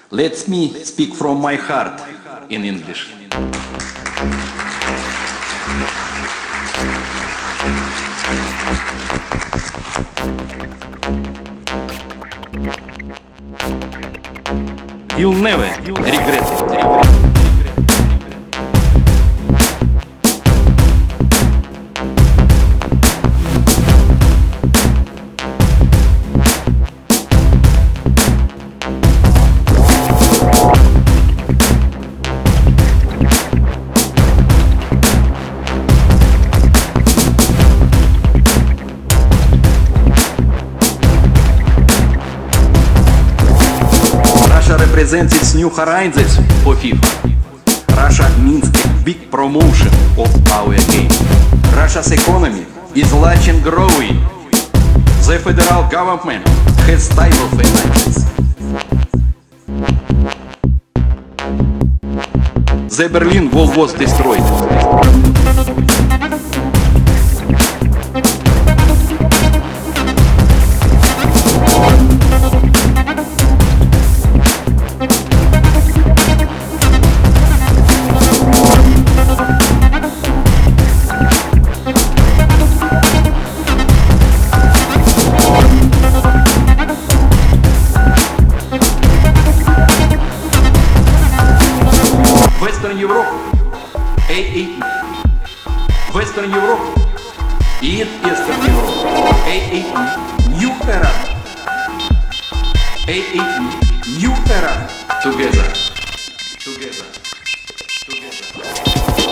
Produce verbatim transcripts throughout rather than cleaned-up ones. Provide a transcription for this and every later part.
Let me speak from my heart in English. You'll never regret it. Russia represents its new horizons for FIFA. Russia means a big promotion of our game. Russia's economy is large and growing. The federal government has stable finances. The Berlin Wall was destroyed. Western Europe, A E E. Western Europe and Eastern Europe, A E E. New era, A E E. New era, together, together, together.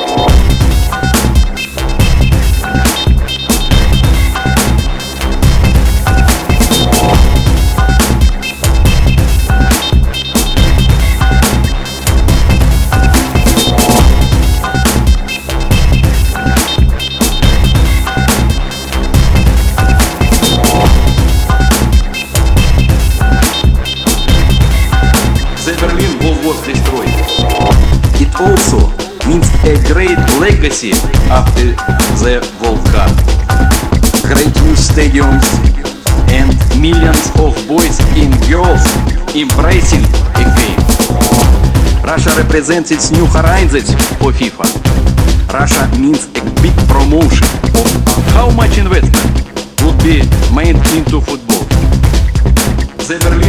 The Berlin Wall was destroyed. It also means a great legacy after the World Cup. Great new stadiums and millions of boys and girls embracing a game. Russia represents its new horizons for FIFA. Russia means a big promotion of how much investment would be made into football. The Berlin